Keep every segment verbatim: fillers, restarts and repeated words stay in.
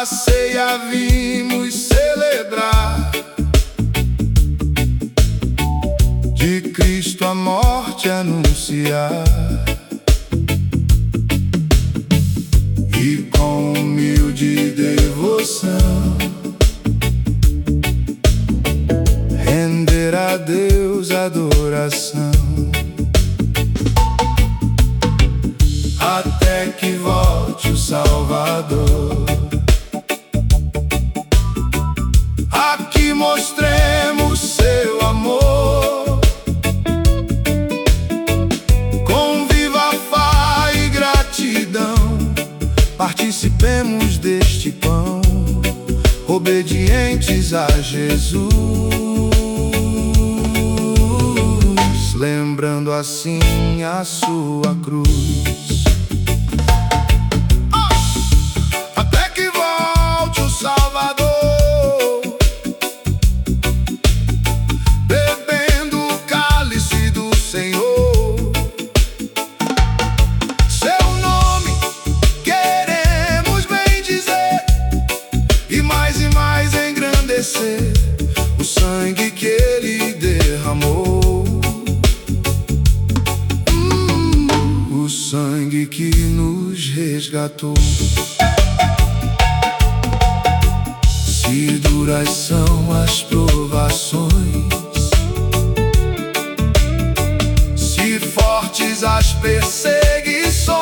A ceia vimos celebrar, de Cristo a morte anunciar, e com humilde devoção render a Deus adoração, até que volte o Salvador. Aqui mostremos seu amor, com viva fé e gratidão, participemos deste pão, obedientes a Jesus, lembrando assim a sua cruz. Até que volte o Salvador, bebendo o cálice do Senhor. Seu nome queremos bendizer, e mais e mais engrandecer o sangue que Ele derramou, hum, o sangue que nos resgatou. Se duras são as provações, se fortes as perseguições,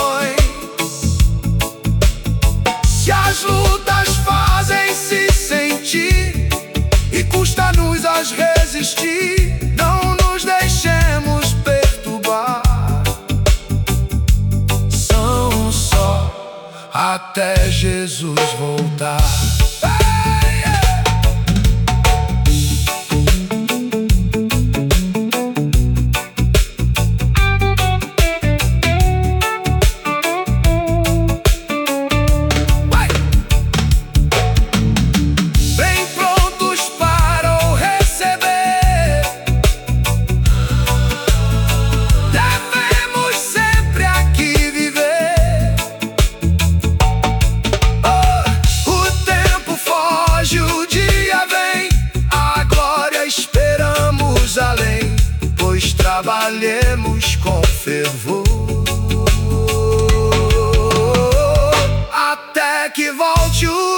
se as lutas fazem se sentir e custa-nos as resistir, não nos deixemos perturbar. São só até Jesus voltar. Trabalhemos com fervor, até que volte o